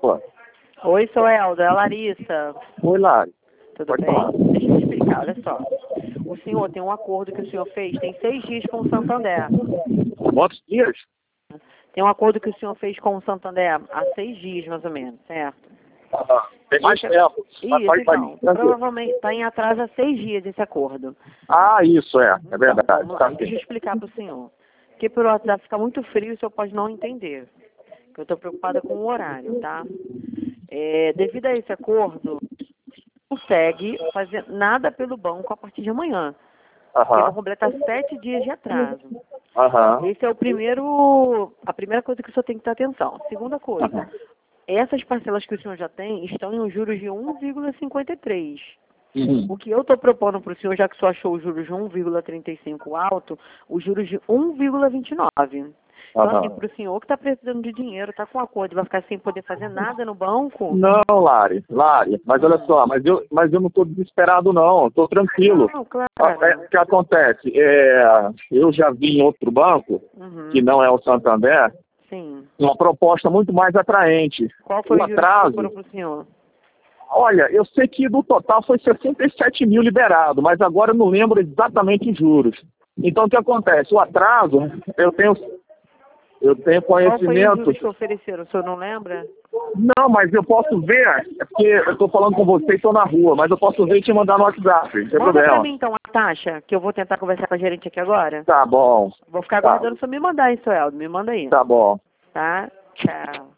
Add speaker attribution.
Speaker 1: Pô.
Speaker 2: Oi, sou Elda, é a Larissa.
Speaker 1: Oi, Lari.
Speaker 2: Tudo
Speaker 1: Pode
Speaker 2: bem?
Speaker 1: falar.
Speaker 2: Deixa eu te explicar, olha só. O senhor tem um acordo que o senhor fez, tem 6 dias com o Santander.
Speaker 1: Quantos dias?
Speaker 2: Tem um acordo que o senhor fez com o Santander há 6 dias, mais ou menos, certo?
Speaker 1: Tem mais tempo. Mas
Speaker 2: Isso, então. Provavelmente está em atraso há 6 dias esse acordo.
Speaker 1: Isso é
Speaker 2: Então,
Speaker 1: verdade.
Speaker 2: vamos
Speaker 1: Tá
Speaker 2: lá, deixa eu explicar para o senhor. Porque pelo WhatsApp fica muito frio, o senhor pode não entender. Porque eu estou preocupada com o horário, tá? Devido a esse acordo, não consegue fazer nada pelo banco a partir de amanhã. Porque vão completar 7 dias de atraso. Esse é a primeira coisa que o senhor tem que ter atenção. Segunda coisa, essas parcelas que o senhor já tem estão em um juros de 1,53. O que eu estou propondo para o senhor, já que o senhor achou os juros de 1,35 alto, os juros de 1,29. Então, assim, para o senhor que está precisando de dinheiro, está com acordo, vai ficar sem poder fazer nada no banco?
Speaker 1: Não, Lari, mas olha só, mas eu não estou desesperado não, estou tranquilo.
Speaker 2: Não, claro.
Speaker 1: O que acontece? Eu já vi em outro banco, que não é o Santander,
Speaker 2: Sim.
Speaker 1: uma proposta muito mais atraente.
Speaker 2: Qual foi o
Speaker 1: atraso?
Speaker 2: juro que foram para o senhor?
Speaker 1: Olha, eu sei que no total foi 67 mil liberado, mas agora eu não lembro exatamente os juros. Então, o que acontece? O atraso, eu tenho conhecimento...
Speaker 2: Qual foi os juros que ofereceram? O senhor não lembra?
Speaker 1: Não, mas eu posso ver, é porque eu estou falando com você e estou na rua, mas eu posso ver e te mandar no WhatsApp, sem
Speaker 2: Manda
Speaker 1: problema.
Speaker 2: pra mim, então, a taxa, que eu vou tentar conversar com a gerente aqui agora.
Speaker 1: Tá bom.
Speaker 2: Vou ficar aguardando o senhor me mandar isso, Eldo. Me manda aí.
Speaker 1: Tá bom.
Speaker 2: Tá? Tchau.